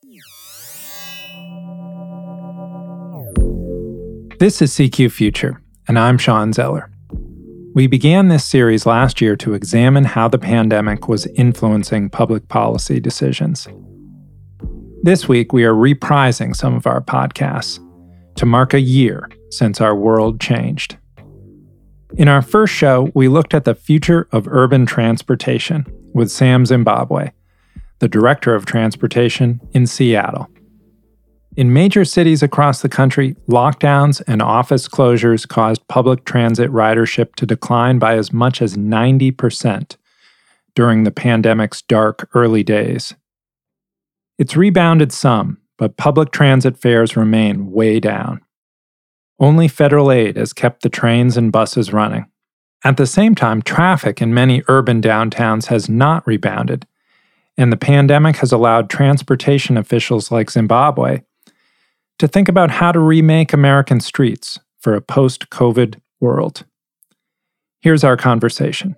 This is CQ Future, and I'm Sean Zeller. We began this series last year to examine how the pandemic was influencing public policy decisions. This week, we are reprising some of our podcasts to mark a year since our world changed. In our first show, we looked at the future of urban transportation with Sam Zimbabwe, the Director of Transportation in Seattle. In major cities across the country, lockdowns and office closures caused public transit ridership to decline by as much as 90% during the pandemic's dark early days. It's rebounded some, but public transit fares remain way down. Only federal aid has kept the trains and buses running. At the same time, traffic in many urban downtowns has not rebounded, and the pandemic has allowed transportation officials like Zimbabwe to think about how to remake American streets for a post-COVID world. Here's our conversation.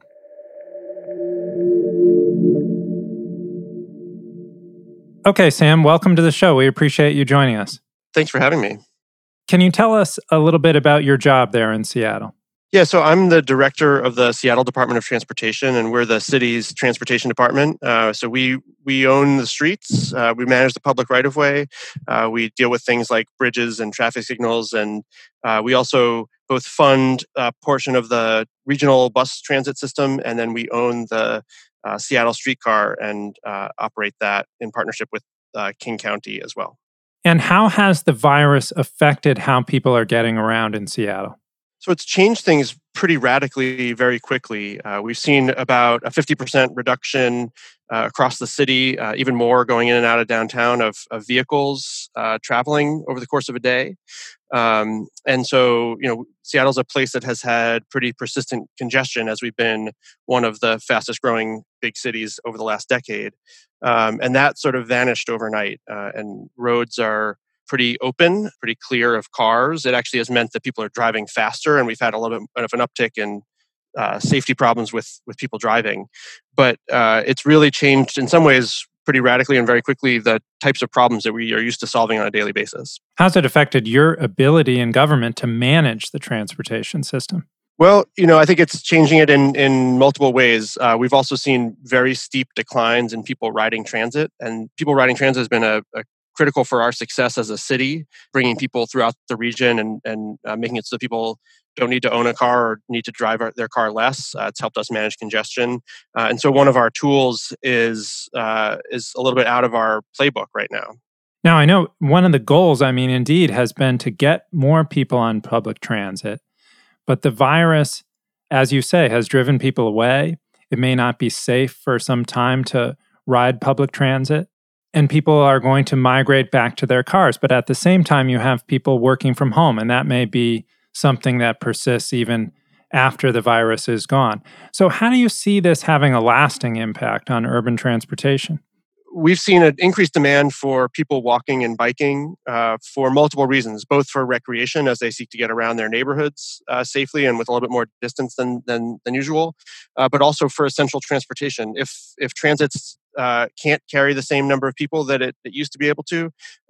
Okay, Sam, welcome to the show. We appreciate you joining us. Thanks for having me. Can you tell us a little bit about your job there in Seattle? Yeah, so I'm the director of the Seattle Department of Transportation, and we're the city's transportation department. So we own the streets, we manage the public right-of-way, we deal with things like bridges and traffic signals, and we also both fund a portion of the regional bus transit system, and then we own the Seattle streetcar and operate that in partnership with King County as well. And how has the virus affected how people are getting around in Seattle? So it's changed things pretty radically very quickly. We've seen about a 50% reduction across the city, even more going in and out of downtown of vehicles traveling over the course of a day. And so, Seattle's a place that has had pretty persistent congestion as we've been one of the fastest growing big cities over the last decade. And that sort of vanished overnight. And roads are pretty open, pretty clear of cars. It actually has meant that people are driving faster, and we've had a little bit of an uptick in safety problems with people driving. But it's really changed in some ways pretty radically and very quickly the types of problems that we are used to solving on a daily basis. How's it affected your ability in government to manage the transportation system? Well, I think it's changing it in multiple ways. We've also seen very steep declines in people riding transit, and people riding transit has been a critical for our success as a city, bringing people throughout the region and making it so people don't need to own a car or need to drive their car less. It's helped us manage congestion. And so one of our tools is a little bit out of our playbook right now. Now, I know one of the goals, indeed, has been to get more people on public transit. But the virus, as you say, has driven people away. It may not be safe for some time to ride public transit. And people are going to migrate back to their cars. But at the same time, you have people working from home, and that may be something that persists even after the virus is gone. So how do you see this having a lasting impact on urban transportation? We've seen an increased demand for people walking and biking for multiple reasons, both for recreation as they seek to get around their neighborhoods safely and with a little bit more distance than usual, but also for essential transportation. If transits can't carry the same number of people that it used to be able to,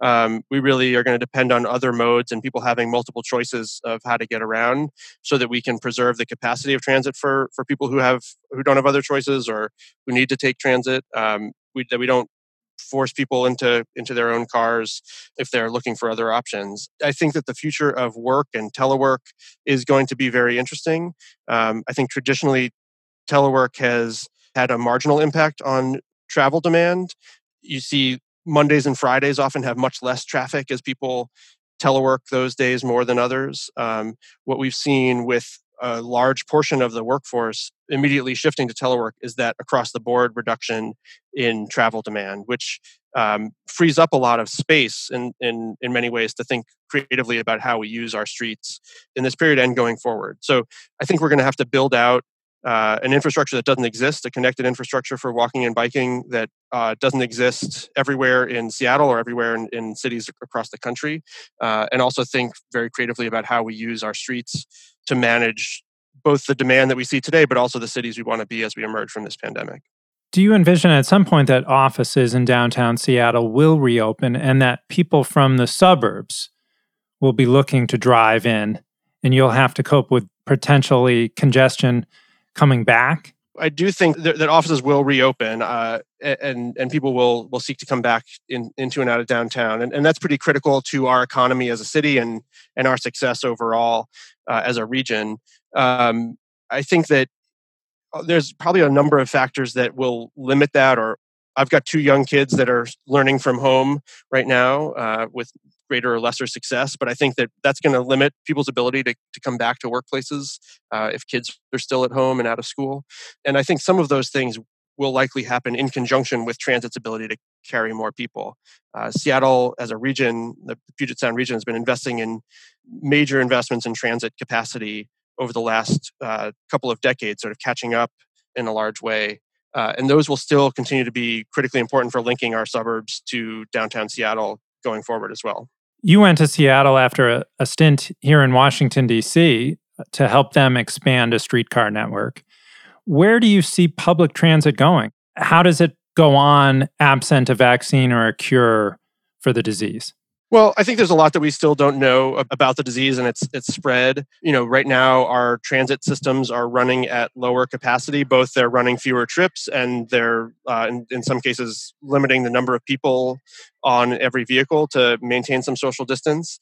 we really are going to depend on other modes and people having multiple choices of how to get around so that we can preserve the capacity of transit for people who don't have other choices or who need to take transit. That we don't force people into their own cars if they're looking for other options. I think that the future of work and telework is going to be very interesting. I think traditionally telework has had a marginal impact on travel demand. You see Mondays and Fridays often have much less traffic as people telework those days more than others. What we've seen with a large portion of the workforce immediately shifting to telework is that across the board reduction in travel demand, which frees up a lot of space in many ways to think creatively about how we use our streets in this period and going forward. So I think we're going to have to build out an infrastructure that doesn't exist, a connected infrastructure for walking and biking that doesn't exist everywhere in Seattle or everywhere in cities across the country, and also think very creatively about how we use our streets to manage both the demand that we see today, but also the cities we want to be as we emerge from this pandemic. Do you envision at some point that offices in downtown Seattle will reopen and that people from the suburbs will be looking to drive in and you'll have to cope with potentially congestion coming back? I do think that offices will reopen, and people will seek to come back into and out of downtown, and that's pretty critical to our economy as a city and our success overall as a region. I think that there's probably a number of factors that will limit that. Or I've got two young kids that are learning from home right now with greater or lesser success, but I think that that's going to limit people's ability to come back to workplaces if kids are still at home and out of school. And I think some of those things will likely happen in conjunction with transit's ability to carry more people. Seattle, as a region, the Puget Sound region, has been investing in major investments in transit capacity over the last couple of decades, sort of catching up in a large way. And those will still continue to be critically important for linking our suburbs to downtown Seattle going forward as well. You went to Seattle after a stint here in Washington, D.C. to help them expand a streetcar network. Where do you see public transit going? How does it go on absent a vaccine or a cure for the disease? Well, I think there's a lot that we still don't know about the disease and its spread. Right now our transit systems are running at lower capacity. Both they're running fewer trips and they're in some cases limiting the number of people on every vehicle to maintain some social distance.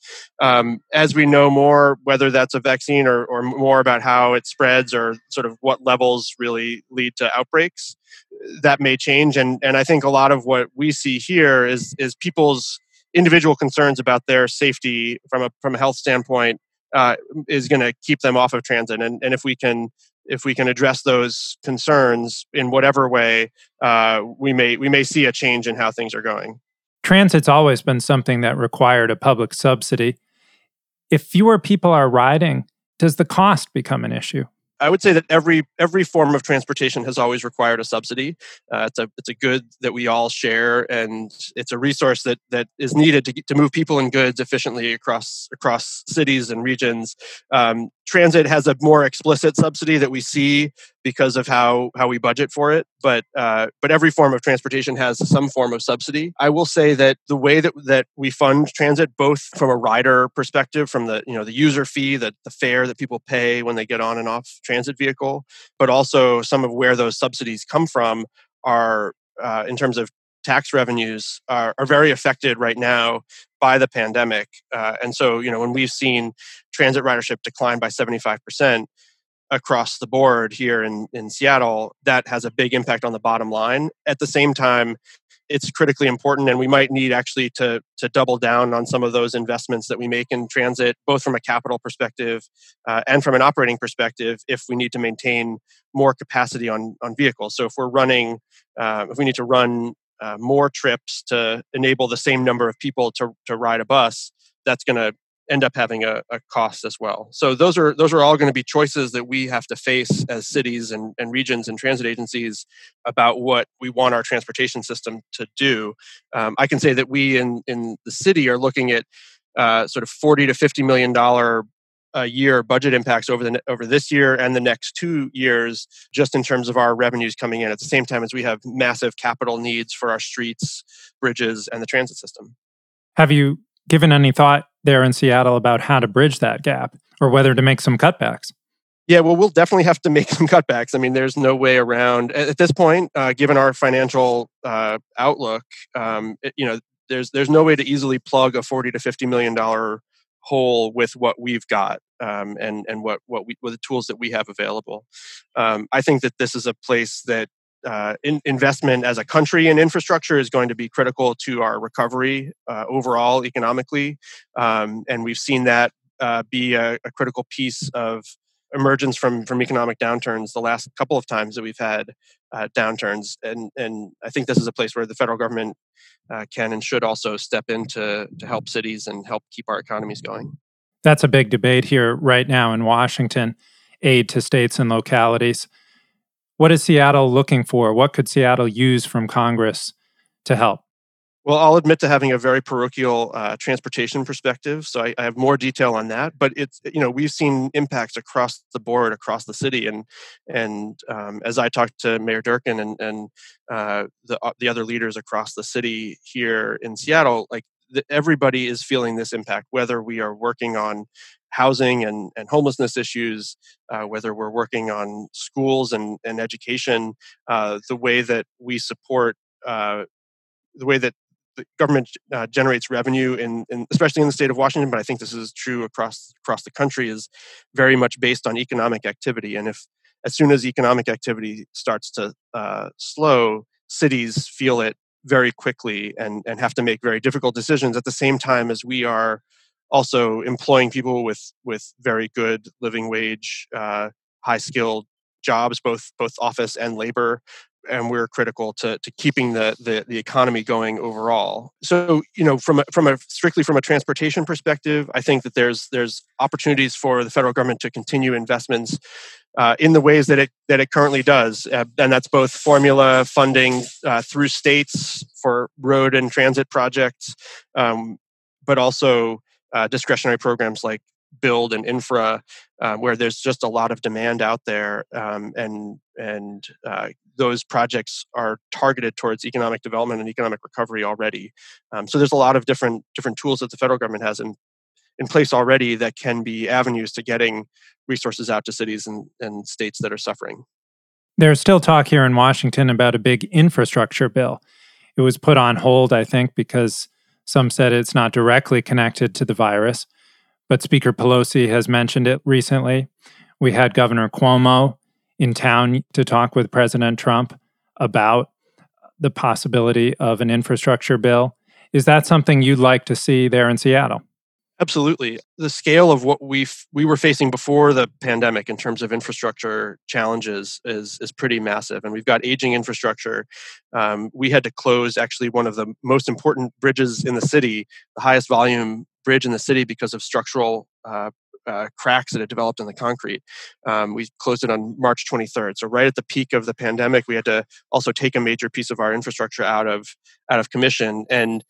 As we know more, whether that's a vaccine or more about how it spreads or sort of what levels really lead to outbreaks, that may change. And I think a lot of what we see here is people's individual concerns about their safety from a health standpoint is going to keep them off of transit. And if we can address those concerns in whatever way, we may see a change in how things are going. Transit's always been something that required a public subsidy. If fewer people are riding, does the cost become an issue? I would say that every form of transportation has always required a subsidy. It's a good that we all share, and it's a resource that is needed to move people and goods efficiently across cities and regions. Transit has a more explicit subsidy that we see because of how we budget for it, but every form of transportation has some form of subsidy. I will say that the way that we fund transit, both from a rider perspective, from the user fee, the fare that people pay when they get on and off transit vehicle, but also some of where those subsidies come from are in terms of tax revenues are very affected right now by the pandemic. And so, when we've seen transit ridership decline by 75% across the board here in Seattle, that has a big impact on the bottom line. At the same time, it's critically important, and we might need actually to double down on some of those investments that we make in transit, both from a capital perspective and from an operating perspective, if we need to maintain more capacity on vehicles. So if we need to run more trips to enable the same number of people to ride a bus, that's going to end up having a cost as well. So those are all going to be choices that we have to face as cities and regions and transit agencies about what we want our transportation system to do. I can say that we in the city are looking at sort of $40 to $50 million a year budget impacts over this year and the next 2 years, just in terms of our revenues coming in at the same time as we have massive capital needs for our streets, bridges, and the transit system. Have you given any thought there in Seattle about how to bridge that gap or whether to make some cutbacks? Yeah, well, we'll definitely have to make some cutbacks. I mean, there's no way around at this point, given our financial outlook. There's no way to easily plug a $40 to $50 million hole with what we've got and what the tools that we have available. I think that this is a place that investment as a country in infrastructure is going to be critical to our recovery overall economically, and we've seen that be a critical piece of emergence from economic downturns the last couple of times that we've had downturns, and I think this is a place where the federal government can and should also step in to help cities and help keep our economies going. That's a big debate here right now in Washington, aid to states and localities. What is Seattle looking for? What could Seattle use from Congress to help? Well, I'll admit to having a very parochial transportation perspective, so I have more detail on that. But we've seen impacts across the board, across the city, and as I talked to Mayor Durkin and the other leaders across the city here in Seattle, like everybody is feeling this impact. Whether we are working on housing and homelessness issues, whether we're working on schools and education, the way that we support. The way that the government generates revenue, especially in the state of Washington, but I think this is true across the country, is very much based on economic activity. And if as soon as economic activity starts to slow, cities feel it very quickly and have to make very difficult decisions at the same time as we are also employing people with very good living wage, high skilled jobs, both office and labor, and we're critical to keeping the economy going overall. So, strictly from a transportation perspective, I think that there's opportunities for the federal government to continue investments in the ways that it currently does, and that's both formula funding through states for road and transit projects, but also discretionary programs like build and infra, where there's just a lot of demand out there, and those projects are targeted towards economic development and economic recovery already. So there's a lot of different tools that the federal government has in place already that can be avenues to getting resources out to cities and states that are suffering. There's still talk here in Washington about a big infrastructure bill. It was put on hold, I think, because some said it's not directly connected to the virus. But Speaker Pelosi has mentioned it recently. We had Governor Cuomo in town to talk with President Trump about the possibility of an infrastructure bill. Is that something you'd like to see there in Seattle? Absolutely. The scale of what we were facing before the pandemic in terms of infrastructure challenges is pretty massive, and we've got aging infrastructure. We had to close actually one of the most important bridges in the city, the highest volume bridge in the city, because of structural cracks that had developed in the concrete. We closed it on March 23rd, so right at the peak of the pandemic, we had to also take a major piece of our infrastructure out of commission. And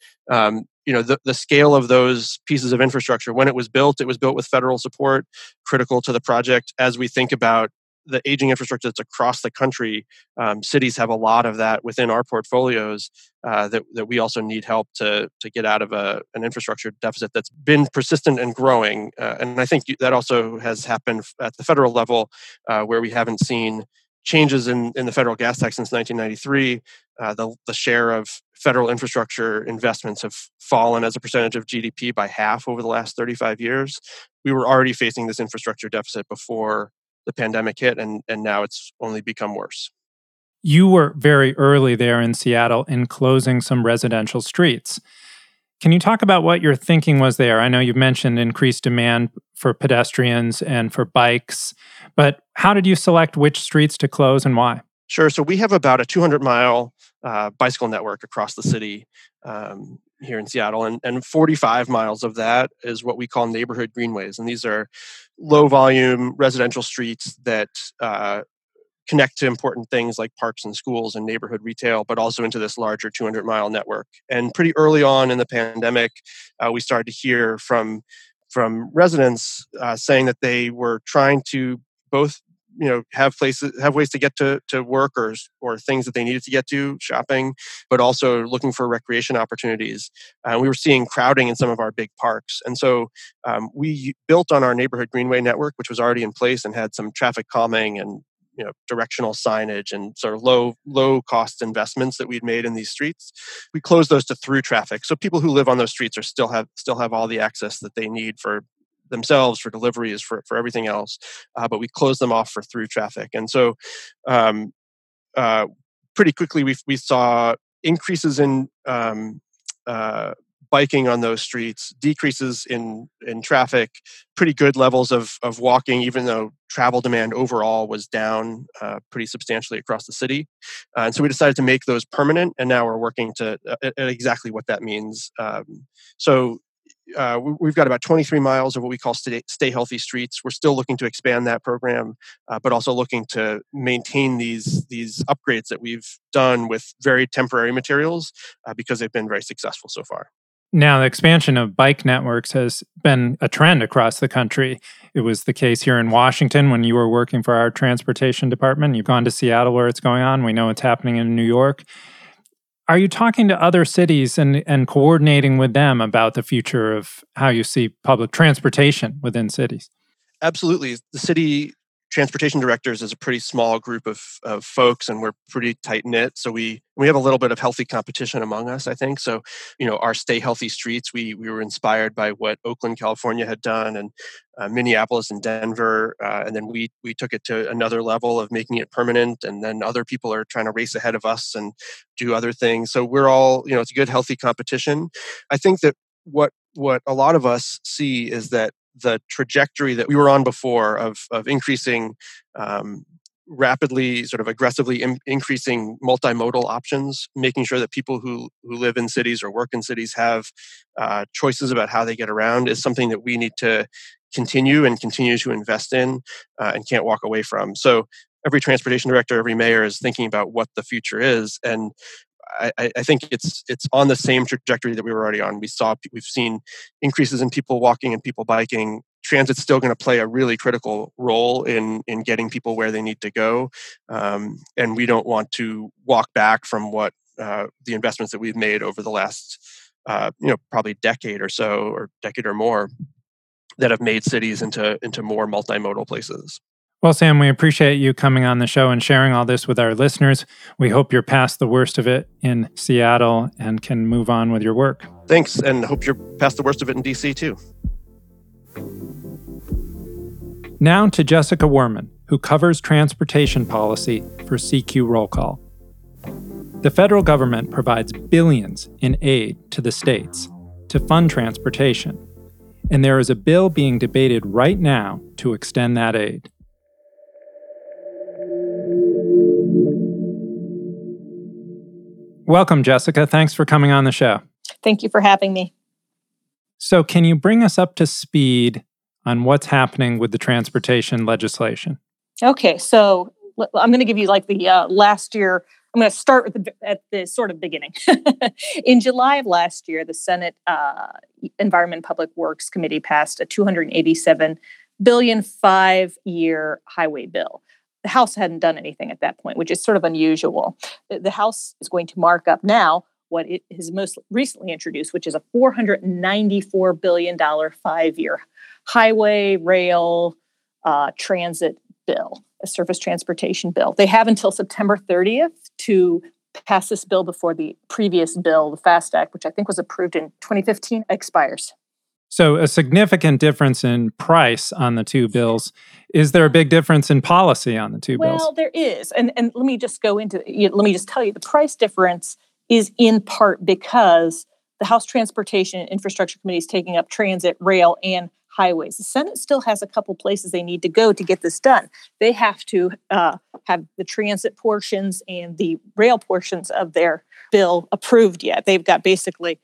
the scale of those pieces of infrastructure, when it was built with federal support, critical to the project. As we think about the aging infrastructure that's across the country, cities have a lot of that within our portfolios, that we also need help to get out of an infrastructure deficit that's been persistent and growing. And I think that also has happened at the federal level, where we haven't seen changes in the federal gas tax since 1993. The share of federal infrastructure investments have fallen as a percentage of GDP by half over the last 35 years. We were already facing this infrastructure deficit before the pandemic hit, and now it's only become worse. You were very early there in Seattle in closing some residential streets. Can you talk about what your thinking was there? I know you've mentioned increased demand for pedestrians and for bikes, but how did you select which streets to close and why? Sure. So we have about a 200-mile bicycle network across the city, here in Seattle, and 45 miles of that is what we call neighborhood greenways. And these are low volume residential streets that connect to important things like parks and schools and neighborhood retail, but also into this larger 200-mile network. And pretty early on in the pandemic, we started to hear from residents saying that they were trying to both have ways to get to work, or things that they needed to get to, shopping, but also looking for recreation opportunities. We were seeing crowding in some of our big parks, and so we built on our neighborhood greenway network, which was already in place and had some traffic calming and directional signage and sort of low cost investments that we'd made in these streets. We closed those to through traffic, so people who live on those streets still have all the access that they need for themselves, for deliveries, for everything else, but we closed them off for through traffic. And so um, pretty quickly we saw increases in biking on those streets, decreases in traffic, pretty good levels of walking, even though travel demand overall was down pretty substantially across the city. And so we decided to make those permanent, and now we're working to at exactly what that means. So we've got about 23 miles of what we call Stay Healthy Streets. We're still looking to expand that program, but also looking to maintain these upgrades that we've done with very temporary materials because they've been very successful so far. Now, the expansion of bike networks has been a trend across the country. It was the case here in Washington when you were working for our transportation department. You've gone to Seattle where it's going on. We know it's happening in New York. Are you talking to other cities and coordinating with them about the future of how you see public transportation within cities? Absolutely. The city transportation directors is a pretty small group of folks, and we're pretty tight knit. So we have a little bit of healthy competition among us, I think. So, our Stay Healthy Streets, we were inspired by what Oakland, California had done, and Minneapolis and Denver, and then we took it to another level of making it permanent. And then other people are trying to race ahead of us and do other things. So we're all, it's a good, healthy competition. I think that what a lot of us see is that the trajectory that we were on before of increasing rapidly, sort of aggressively increasing multimodal options, making sure that people who live in cities or work in cities have choices about how they get around, is something that we need to continue to invest in and can't walk away from. So every transportation director, every mayor is thinking about what the future is, and I think it's on the same trajectory that we were already on. We've seen increases in people walking and people biking. Transit's still going to play a really critical role in getting people where they need to go, and we don't want to walk back from what the investments that we've made over the last probably decade or more that have made cities into more multimodal places. Well, Sam, we appreciate you coming on the show and sharing all this with our listeners. We hope you're past the worst of it in Seattle and can move on with your work. Thanks, and hope you're past the worst of it in DC too. Now to Jessica Werman, who covers transportation policy for CQ Roll Call. The federal government provides billions in aid to the states to fund transportation, and there is a bill being debated right now to extend that aid. Welcome, Jessica. Thanks for coming on the show. Thank you for having me. So, can you bring us up to speed on what's happening with the transportation legislation? Okay, so I'm going to give you the last year. I'm going to start at the sort of beginning. In July of last year, the Senate Environment and Public Works Committee passed a $287 billion 5-year highway bill. The House hadn't done anything at that point, which is sort of unusual. The House is going to mark up now what it has most recently introduced, which is a $494 billion 5-year highway, rail, transit bill, a surface transportation bill. They have until September 30th to pass this bill before the previous bill, the FAST Act, which I think was approved in 2015, expires. So a significant difference in price on the two bills. Is there a big difference in policy on the two bills? Well, there is. And let me just go into it. Let me just tell you, the price difference is in part because the House Transportation and Infrastructure Committee is taking up transit, rail, and highways. The Senate still has a couple places they need to go to get this done. They have to have the transit portions and the rail portions of their bill approved yet. They've got basically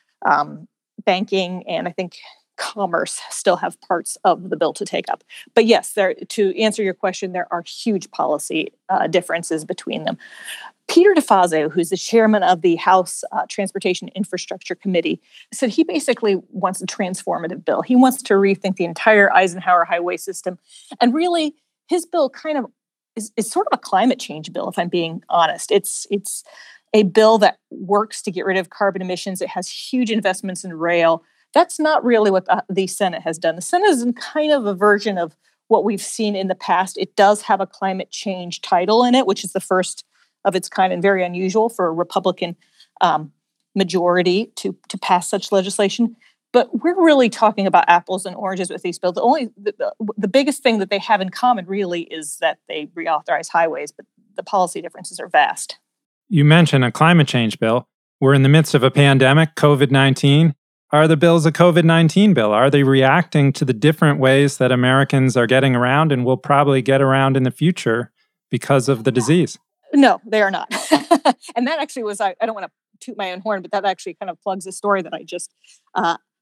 banking and I think commerce still have parts of the bill to take up. But yes, to answer your question, there are huge policy differences between them. Peter DeFazio, who's the chairman of the House Transportation Infrastructure Committee, said he basically wants a transformative bill. He wants to rethink the entire Eisenhower highway system. And really, his bill kind of is sort of a climate change bill, if I'm being honest. It's a bill that works to get rid of carbon emissions. It has huge investments in rail. That's not really what the Senate has done. The Senate is in kind of a version of what we've seen in the past. It does have a climate change title in it, which is the first of its kind and very unusual for a Republican majority to pass such legislation. But we're really talking about apples and oranges with these bills. The biggest thing that they have in common really is that they reauthorize highways, but the policy differences are vast. You mentioned a climate change bill. We're in the midst of a pandemic, COVID-19. Are the bills a COVID-19 bill? Are they reacting to the different ways that Americans are getting around and will probably get around in the future because of the disease? No, they are not. And that actually was, I don't want to toot my own horn, but that actually kind of plugs the story that I just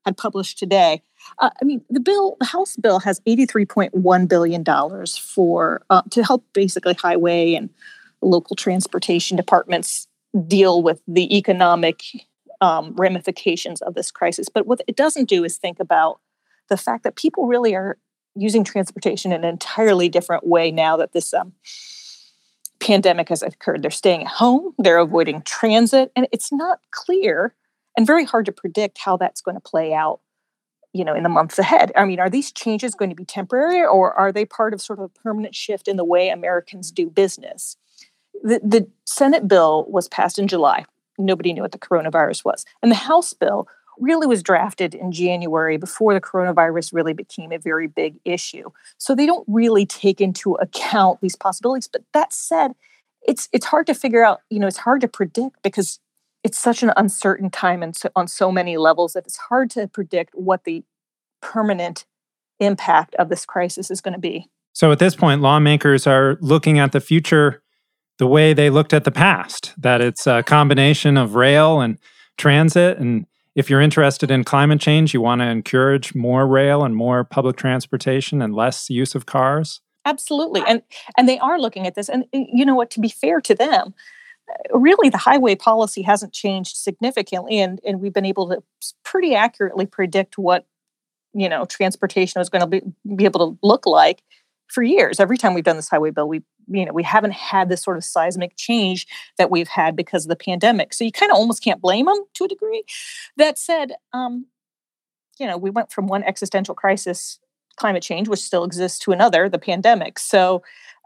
had published today. The House bill has $83.1 billion for to help basically highway and local transportation departments deal with the economic ramifications of this crisis. But what it doesn't do is think about the fact that people really are using transportation in an entirely different way now that this pandemic has occurred. They're staying at home, they're avoiding transit, and it's not clear and very hard to predict how that's going to play out, in the months ahead. Are these changes going to be temporary, or are they part of sort of a permanent shift in the way Americans do business? The Senate bill was passed in July. Nobody knew what the coronavirus was. And the House bill really was drafted in January before the coronavirus really became a very big issue. So they don't really take into account these possibilities. But that said, it's hard to figure out, it's hard to predict because it's such an uncertain time and on so many levels that it's hard to predict what the permanent impact of this crisis is going to be. So at this point, lawmakers are looking at the future the way they looked at the past, that it's a combination of rail and transit. And if you're interested in climate change, you want to encourage more rail and more public transportation and less use of cars. Absolutely. And they are looking at this. And you know what, to be fair to them, really the highway policy hasn't changed significantly. And we've been able to pretty accurately predict what, transportation is going to be able to look like for years. Every time we've done this highway bill, we haven't had this sort of seismic change that we've had because of the pandemic. So you kind of almost can't blame them to a degree. That said, we went from one existential crisis, climate change, which still exists, to another, the pandemic. So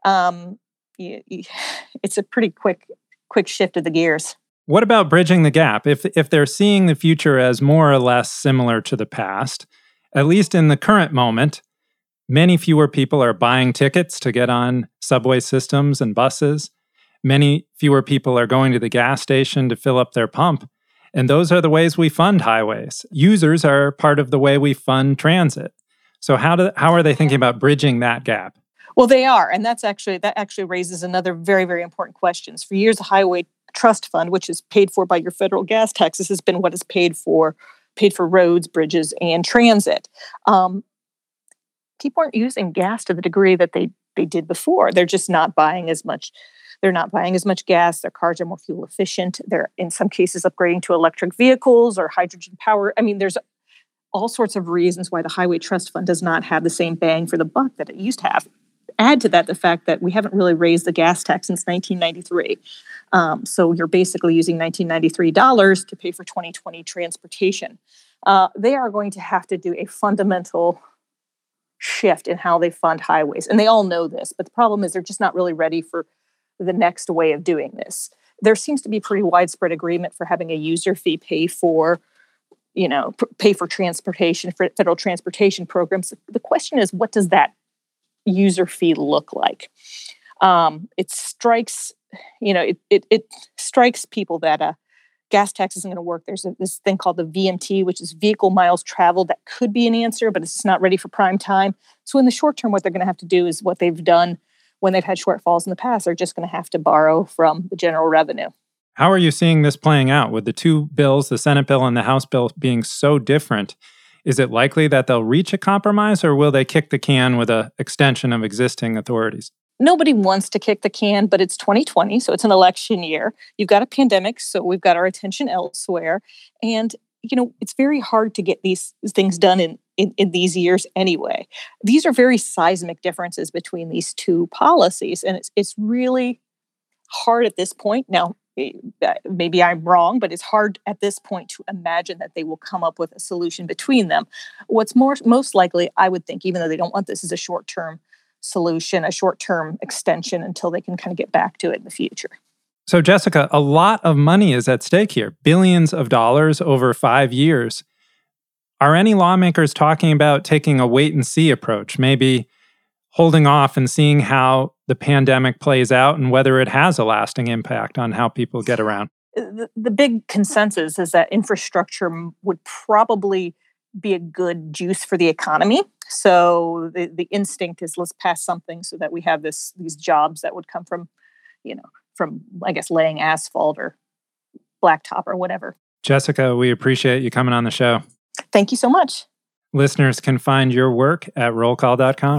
it's a pretty quick shift of the gears. What about bridging the gap? If they're seeing the future as more or less similar to the past, at least in the current moment, many fewer people are buying tickets to get on subway systems and buses. Many fewer people are going to the gas station to fill up their pump. And those are the ways we fund highways. Users are part of the way we fund transit. So how are they thinking about bridging that gap? Well, they are. And that actually raises another very, very important questions. For years, the Highway Trust Fund, which is paid for by your federal gas taxes, has been what is paid for roads, bridges, and transit. People aren't using gas to the degree that they did before. They're just not buying as much. They're not buying as much gas. Their cars are more fuel efficient. They're in some cases upgrading to electric vehicles or hydrogen power. There's all sorts of reasons why the Highway Trust Fund does not have the same bang for the buck that it used to have. Add to that the fact that we haven't really raised the gas tax since 1993. So you're basically using $1993 to pay for 2020 transportation. They are going to have to do a fundamental shift in how they fund highways. And they all know this, but the problem is they're just not really ready for the next way of doing this. There seems to be pretty widespread agreement for having a user fee pay for transportation, for federal transportation programs. The question is, what does that user fee look like? It strikes people that gas tax isn't going to work. There's this thing called the VMT, which is vehicle miles traveled. That could be an answer, but it's not ready for prime time. So in the short term, what they're going to have to do is what they've done when they've had shortfalls in the past. They're just going to have to borrow from the general revenue. How are you seeing this playing out with the two bills, the Senate bill and the House bill, being so different? Is it likely that they'll reach a compromise, or will they kick the can with an extension of existing authorities? Nobody wants to kick the can, but it's 2020, so it's an election year. You've got a pandemic, so we've got our attention elsewhere. And, it's very hard to get these things done in these years anyway. These are very seismic differences between these two policies, and it's really hard at this point. Now, maybe I'm wrong, but it's hard at this point to imagine that they will come up with a solution between them. What's most likely, I would think, even though they don't want this as a short-term solution, a short-term extension until they can kind of get back to it in the future. So, Jessica, a lot of money is at stake here, billions of dollars over 5 years. Are any lawmakers talking about taking a wait-and-see approach, maybe holding off and seeing how the pandemic plays out and whether it has a lasting impact on how people get around? The big consensus is that infrastructure would probably be a good juice for the economy. So the instinct is, let's pass something so that we have these jobs that would come from I guess laying asphalt or blacktop or whatever. Jessica, we appreciate you coming on the show. Thank you so much. Listeners can find your work at rollcall.com.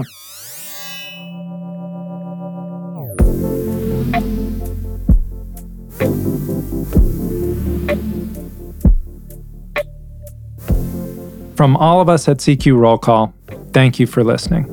From all of us at CQ Roll Call, thank you for listening.